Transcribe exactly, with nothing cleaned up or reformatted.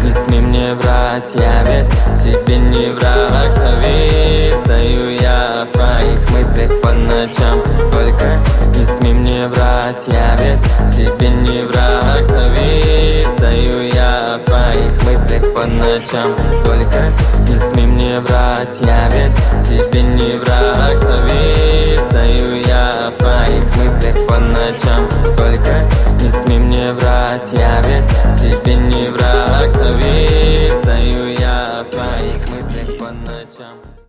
не смей мне врать, я ведь тебе не враг. Зависаю я в твоих мыслях по ночам, только не смей мне врать, я ведь тебе не враг. Зависаю я в твоих мыслях по ночам, только не смей мне врать, я ведь тебе не враг. Зависаю я в твоих мыслях по ночам, только не смей мне врать, я ведь тебе не враг. Зависаю я в твоих мыслях по ночам.